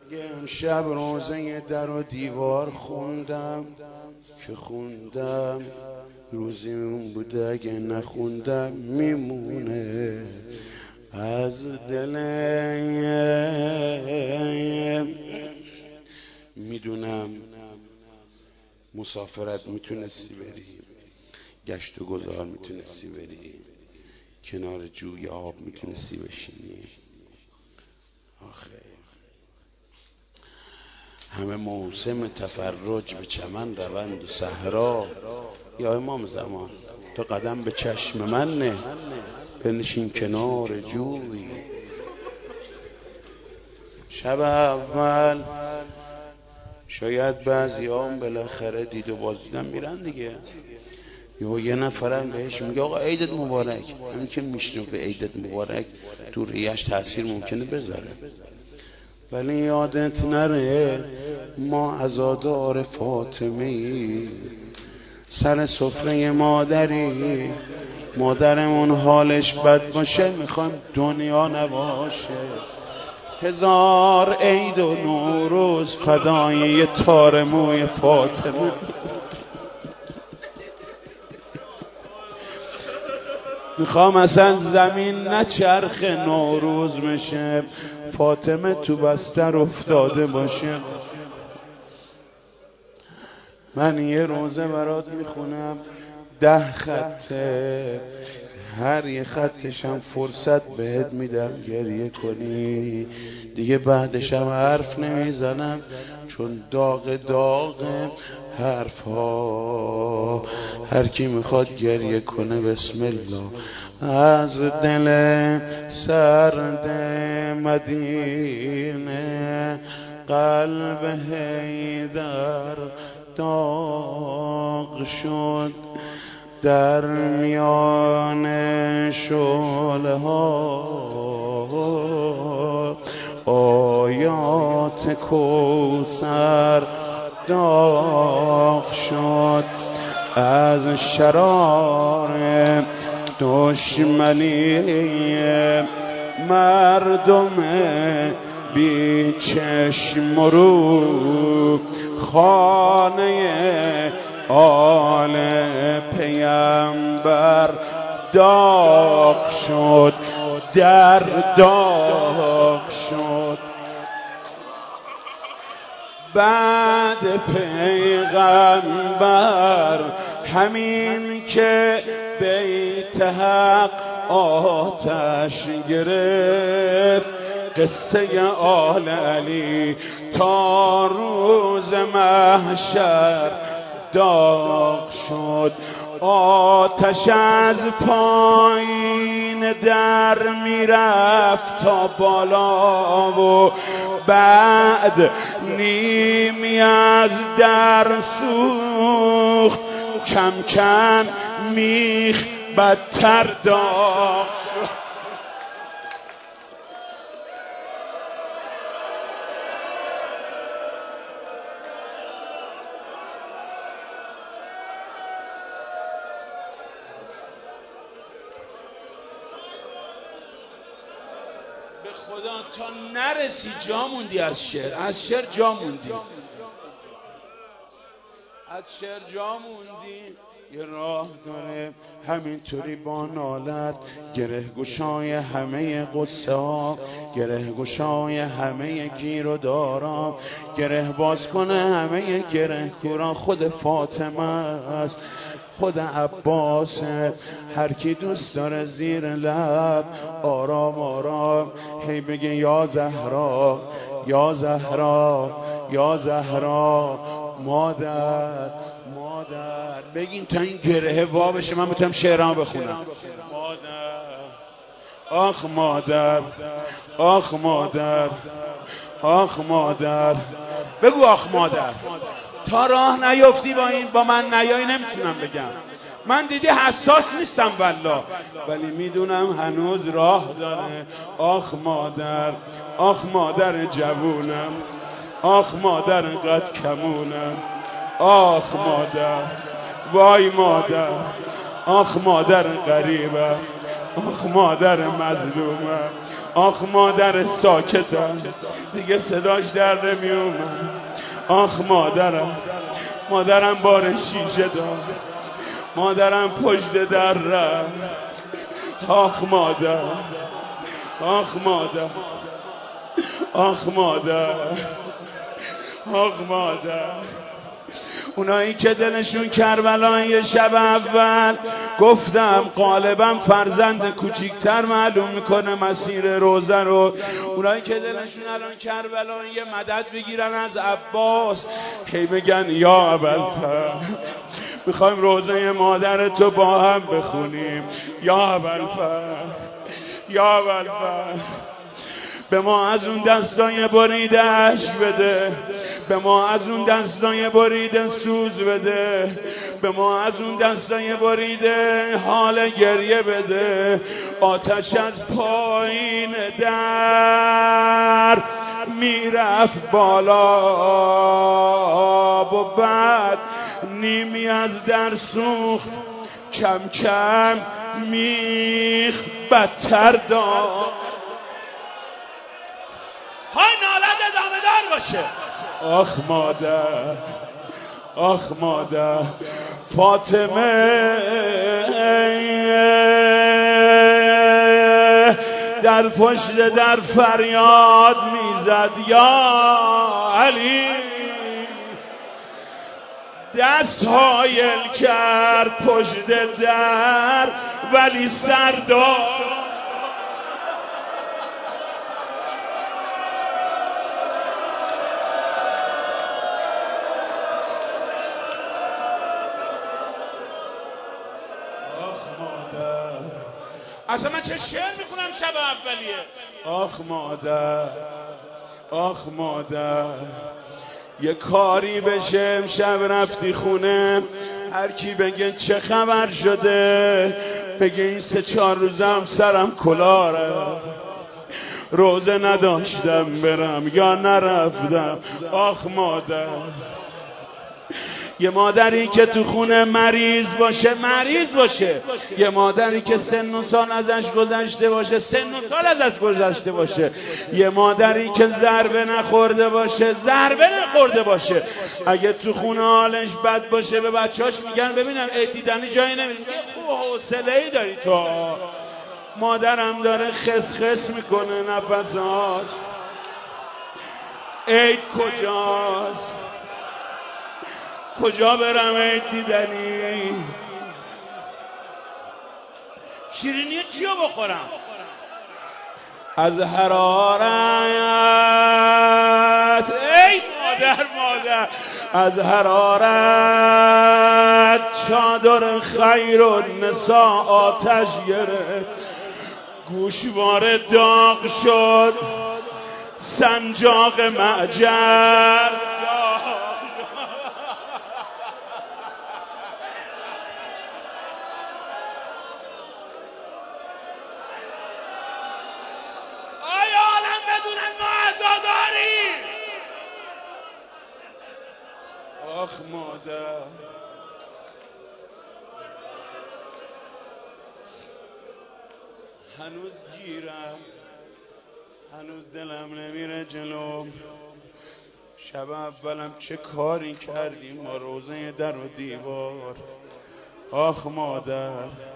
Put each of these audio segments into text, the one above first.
یه امشب روزه در و دیوار خوندم که خوندم روزی اون بوده اگه نخوندم میمونه از دلم. میدونم مسافرت میتونستی بری، گشت و گذار میتونستی بری، کنار جوی آب میتونستی بشینی. آخه همه موسم تفرج به چمن روند و صحرا. یا امام زمان تو قدم به چشم من نه، بنشین کنار جوی. شب اول شاید بعضیام بالاخره دید و بازدیدن میرن دیگه، یه نفرم بهش میگه آقا عیدت مبارک. همین که میشنوه عیدت مبارک تو ریش تاثیر ممکنه بذاره. ولی یادت نره ما عزادار فاطمی سر سفره مادری، مادرمون حالش بد باشه میخوایم دنیا نباشه. 1000 عید و نوروز فدای یه تار موی فاطمه. میخوام اصلا زمین نچرخ نوروز میشه، فاطمه تو بستر افتاده باشه. من یه روزه برات میخونم 10 خطه، هر یه خطشم فرصت بهت میدم گریه کنی دیگه. بعدشم حرف نمیزنم چون داغ حرف ها. هر کی میخواد گریه کنه بسم الله. از دل سرد مدینه قلب حیدر داغ شد، در میان شعله ها آیات کوثر داغ شد. از شرار دشمنی مردم بی چشم رو، خانه آل پیامبر داغ شد، در داغ شد. بعد پیغمبر همین که بیت حق آتش گرفت، قصه آل علی تا روز محشر داغ شد. آتش از پایین در میرفت تا بالا و بعد نیمی از در سوخت، کم کم میخ بدتر داغ شد. به خدا تا نرسی جا موندی از شعر، از شعر جا موندی، از شعر جا موندی. یه راه داره همینطوری با نالت، گره گشای همه قصه ها، گره گشای همه گیر و دارا، گره باز کنه همه گره کورا. خود فاطمه است، خود عباس، هر کی دوست داره زیر لب آرام آرام هی بگه یا زهرا یا زهرا یا زهرا مادر مادر. بگین تا این گره وا بشه من بتونم شعرامو بخونم. مادر آخ مادر آخ مادر آخ مادر. بگو آخ مادر. تا راه نیفتی با من نیایی نمیتونم بگم. من دیدی حساس نیستم والله، ولی میدونم هنوز راه داره. آخ مادر آخ مادر جوونم، آخ مادر قد کمونم، آخ مادر وای مادر، آخ مادر غریبم، آخ مادر مظلومم، آخ مادر ساکتم دیگه صداش در نمیومد. آخ مادرم بار شیشه داد، مادرم پشت در رفت. آخ مادر، آخ مادر، آخ مادر، آخ مادر. اونایی که دلشون کربلای شب اول، گفتم غالبا فرزند کوچیکتر معلوم میکنه مسیر روزه رو. اونایی که دلشون الان کربلای مدد بگیرن از عباس، هی بگن یا ابوالفضل میخوایم روزه مادر تو با هم بخونیم. یا ابوالفضل، یا ابوالفضل به ما از اون دستای بریده عشق بده، به ما از اون دستای بریده سوز بده، به ما از اون دستای بریده حال گریه بده. آتش از پایین در میرفت بالا و بعد نیمی از در سوخت، کم کم میخ بدتر داد. های نالت ادامه دار باشه. آخ مادر، آخ مادر. فاطمه در پشت در فریاد میزد یا علی. دست هایل کرد پشت در ولی سر داد. اصلا من چه شعر میخونم شب اولیه. آخ مادر، آخ مادر. یه کاری بشه امشب رفتی خونه، هر کی بگه چه خبر شده، بگه این 3-4 روزم سرم کلاره، روزه نداشتم برم یا نرفتم. آخ مادر. یه مادری که تو خونه مریض باشه، یه مادری که سن و سال ازش گذشته باشه، یه مادری که ضربه نخورده باشه، اگه تو خونه حالش بد باشه به بچه‌اش میگن ببینم عید دیدنی جایی نمیریم. یه خوب حوصله‌ای داری تو. مادرم داره خس میکنه نفساش. عید کجاست؟ کجا برم عید دیدنی؟ شیرینی چیو بخورم؟ از حرارت ای مادر، از حرارت چادر خیر و نسا آتش گرفت، گوشواره داغ شد، سنجاق معجر. آخ مادر. هنوز گیرم، هنوز دلم نمیره جلوم. شب اولم چه کاری کردیم ما روزه در و دیوار. آخ مادر.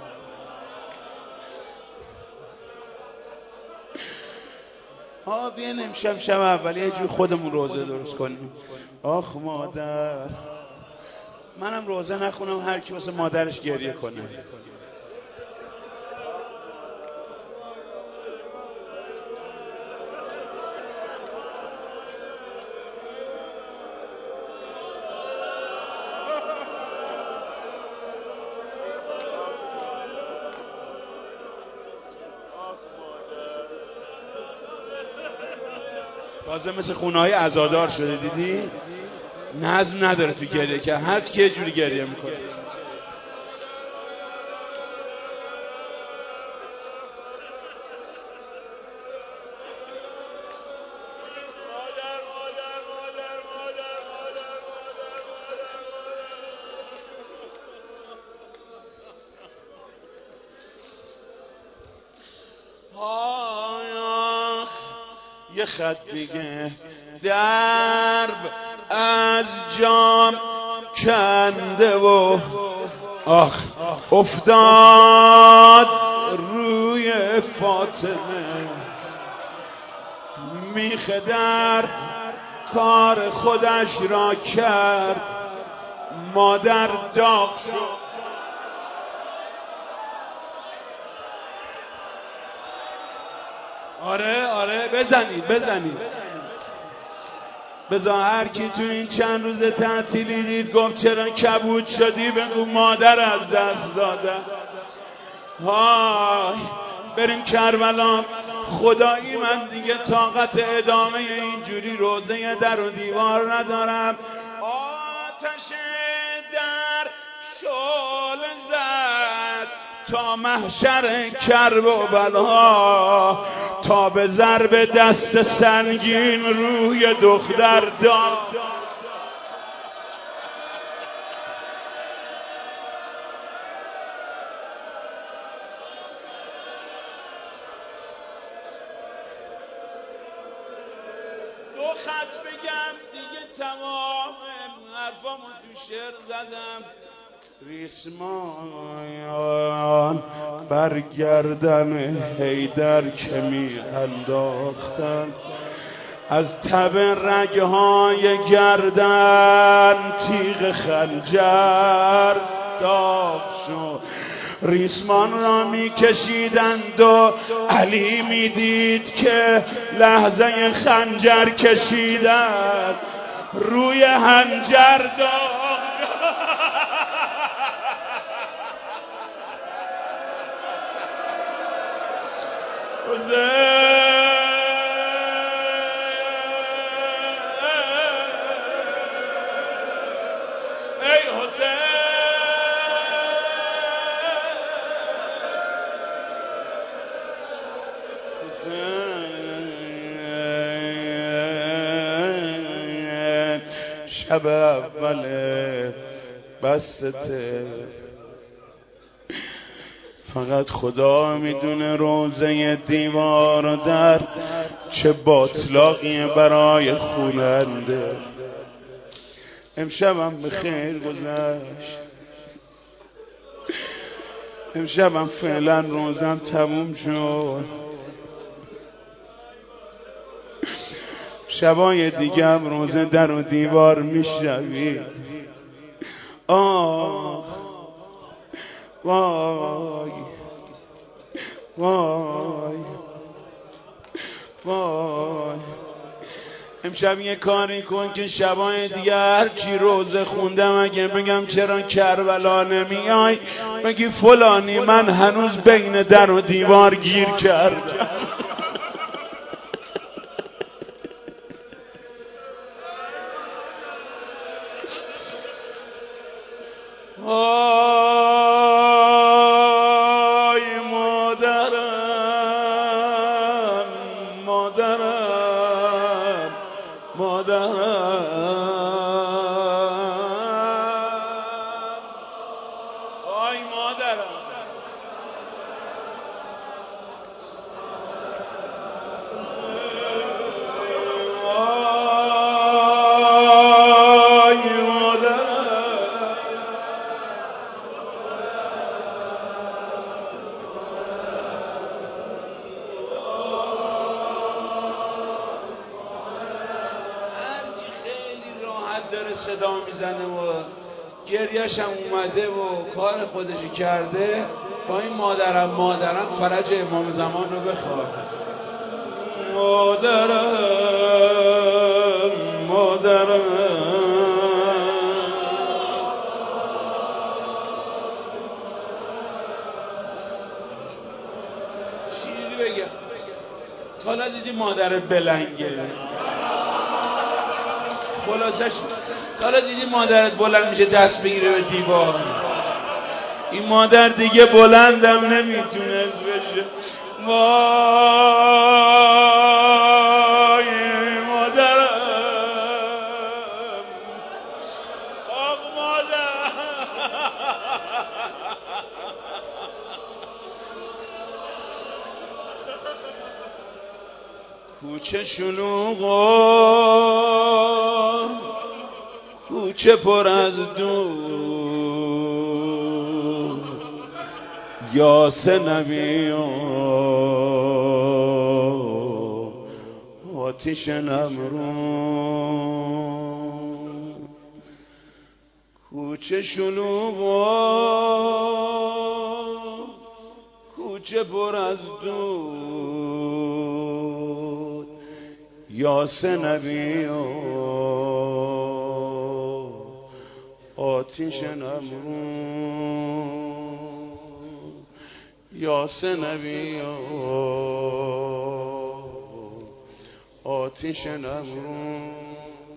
بیاین امشب شب اول یه جور خودمون روزه درست کنیم. آخ مادر. منم روزه نخونم، هر کی واسه مادرش گریه کنه. تازه مثل خونه‌های عزادار شده، دیدی؟ نظم نداره تو گریه که هر کی یه جوری گریه میکنه. یه خط میگه درب از جام کنده و آخ افتاد روی فاطمه، میخه در کار خودش را کرد، مادر داغ شد. آره بزنید بذار هر کی تو این چند روز تعطیلی دید گفت چرا کبود شدی بگو مادر از دست دادم. های بریم کربلا. خدایی من دیگه طاقت ادامه اینجوری روزه در و دیوار ندارم. آتش در شعله زد تا محشر کرب و بلا، تا به ضرب دست سنگین روی دختر داد. دو خط بگم دیگه تمام حرفامو تو شعر زدم. ریسمان برگردن حیدر که می انداختن، از تب رگهای گردن تیغ خنجر داغ شد. ریسمان را می کشیدند و علی می دید که لحظه خنجر کشیدند روی خنجر داغ. ای حسین شب اول بسته، فقط خدا میدونه روزه دیوار در چه باطلاقیه برای خوننده. امشبم به خیر گذشت، امشبم فعلا روزم تموم شد. شبای دیگه هم روزه در و دیوار میشنوید. آه وای وای وای. امشب یه کاری کن که شبای دیگه هر چی روزه خوندم اگه بگم چرا کربلا نمیای بگی فلانی من هنوز بین در و دیوار گیر کردم. آی مادرم مادرم مادرم، آی مادرم. داره صدا میزنه و گریهش هم اومده و کار خودشی کرده، با این مادرم فرج امام زمان رو بخواد. مادرم چیزی بگم، تا حالا دیدی مادرت بلنگه؟ خلاصش حالا دیدی مادرت بلند میشه دست بگیره به دیوار؟ این مادر دیگه بلندم نمیتونست بشه. وای مادرم، آق مادر. کوچه شلوغ کوچه پر از دود یاس نبی آتش نمرود کوچه شلوغ کوچه پر از دود یاس نبی آتش نمرود یاس نبی آتش نمرود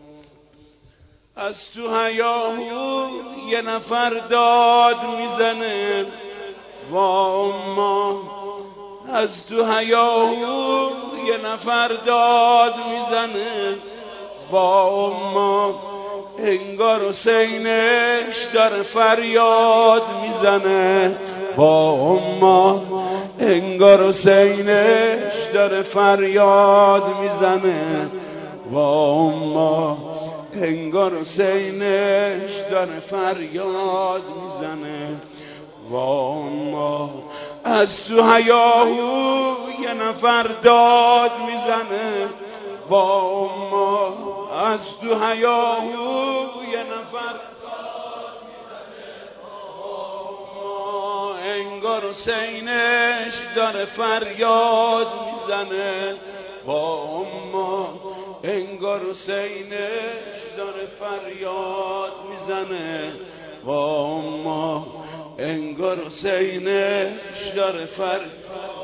از تو هیاهو یه نفر داد میزنه وا اما از تو هیاهو یه نفر داد میزنه وا اما انگار حسینش داره فریاد میزنه وا اما انگار حسینش داره فریاد میزنه وا اما انگار حسینش داره فریاد میزنه وا اما از تو هیاهو یه نفر داد میزنه وا اما از تو هیاهو یه نفر داد میزنه وا اما انگار حسینش داره فریاد میزنه وا اما انگار حسینش داره فریاد میزنه وا اما انگار حسینش داره فریاد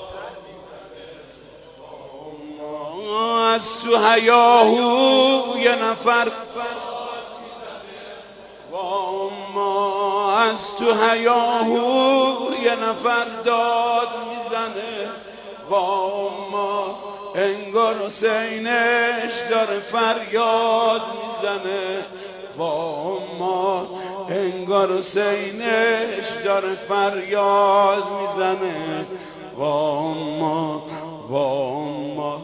از تو هیاهو یه نفر وا اما از تو هیاهو یه نفر داد میزنه وا اما انگار حسینش داره فریاد میزنه وا اما انگار حسینش داره فریاد میزنه وا اما وا اما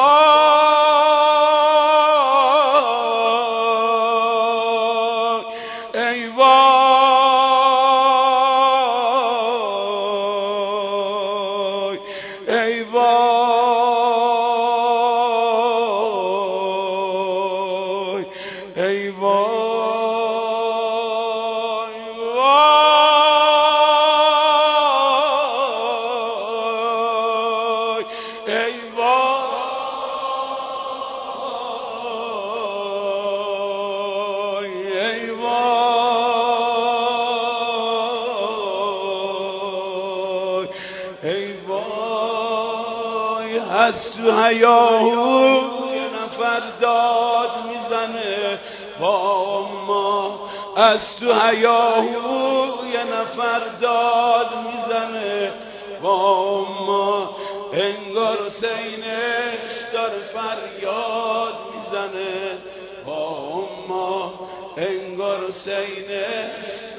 وای ای وای ای وای ای وای وای ای وای ای وای ای وای از تو هیاهو یه نفر داد میزنه وا اما از تو هیاهو یه نفر داد میزنه وا اما انگار حسینش داره فریاد میزنه وا اما انگار حسینش